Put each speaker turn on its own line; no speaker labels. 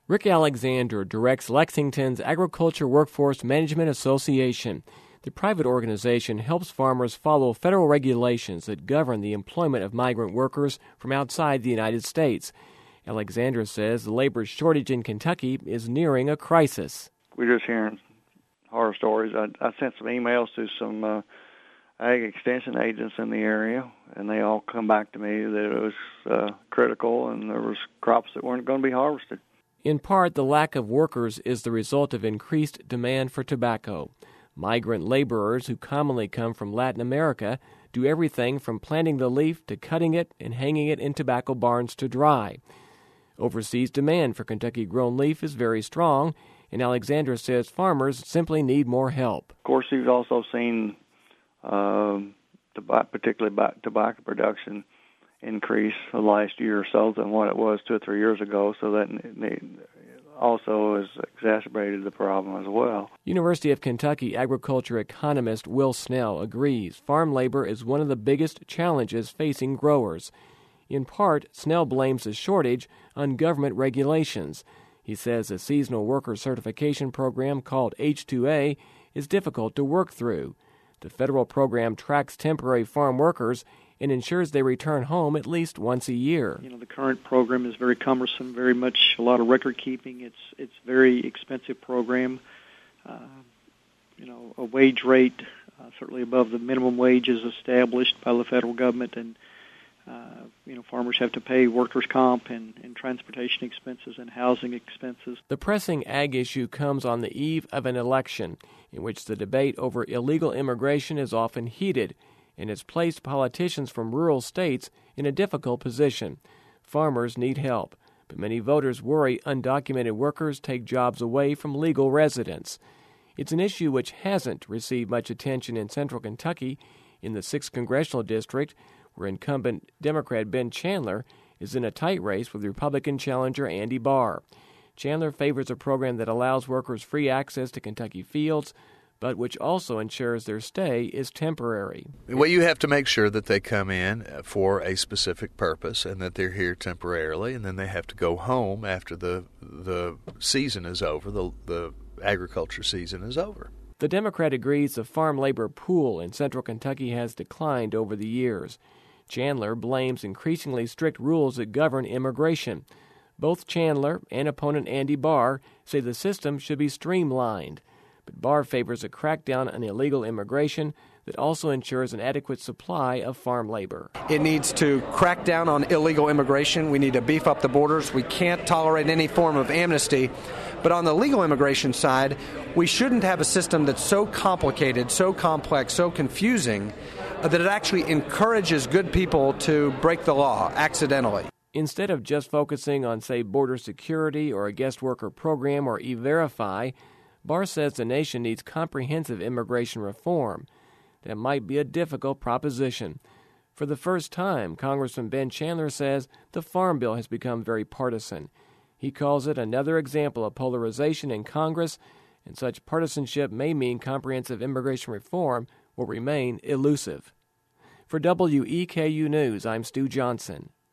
Rick Alexander directs Lexington's Agriculture Workforce Management Association. The private organization helps farmers follow federal regulations that govern the employment of migrant workers from outside the United States. Alexander says the labor shortage in Kentucky is nearing a crisis.
We're just hearing horror stories. I sent some emails to some ag extension agents in the area, and they all come back to me that it was critical and there was crops that weren't going to be harvested.
In part, the lack of workers is the result of increased demand for tobacco. Migrant laborers who commonly come from Latin America do everything from planting the leaf to cutting it and hanging it in tobacco barns to dry. Overseas demand for Kentucky-grown leaf is very strong, and Alexander says farmers simply need more help.
Of course, he's also seen particularly tobacco production increase the last year or so than what it was 2 or 3 years ago, so that also has exacerbated the problem as well.
University of Kentucky agriculture economist Will Snell agrees farm labor is one of the biggest challenges facing growers. In part, Snell blames the shortage on government regulations. He says a seasonal worker certification program called H-2A is difficult to work through. The federal program tracks temporary farm workers and ensures they return home at least once a year.
The current program is very cumbersome, very much a lot of record keeping. It's a very expensive program. A wage rate certainly above the minimum wage is established by the federal government, and farmers have to pay workers' comp and transportation expenses and housing expenses.
The pressing ag issue comes on the eve of an election in which the debate over illegal immigration is often heated and has placed politicians from rural states in a difficult position. Farmers need help, but many voters worry undocumented workers take jobs away from legal residents. It's an issue which hasn't received much attention in central Kentucky, in the 6th Congressional District, where incumbent Democrat Ben Chandler is in a tight race with Republican challenger Andy Barr. Chandler favors a program that allows workers free access to Kentucky fields, but which also ensures their stay is temporary.
Well, you have to make sure that they come in for a specific purpose and that they're here temporarily, and then they have to go home after the season is over, the agriculture season is over.
The Democrat agrees the farm labor pool in central Kentucky has declined over the years. Chandler blames increasingly strict rules that govern immigration. Both Chandler and opponent Andy Barr say the system should be streamlined. But Barr favors a crackdown on illegal immigration that also ensures an adequate supply of farm labor.
It needs to crack down on illegal immigration. We need to beef up the borders. We can't tolerate any form of amnesty. But on the legal immigration side, we shouldn't have a system that's so complicated, so complex, so confusing that it actually encourages good people to break the law accidentally.
Instead of just focusing on, say, border security or a guest worker program or E-Verify, Barr says the nation needs comprehensive immigration reform. That might be a difficult proposition. For the first time, Congressman Ben Chandler says the Farm Bill has become very partisan. He calls it another example of polarization in Congress, and such partisanship may mean comprehensive immigration reform will remain elusive. For WEKU News, I'm Stu Johnson.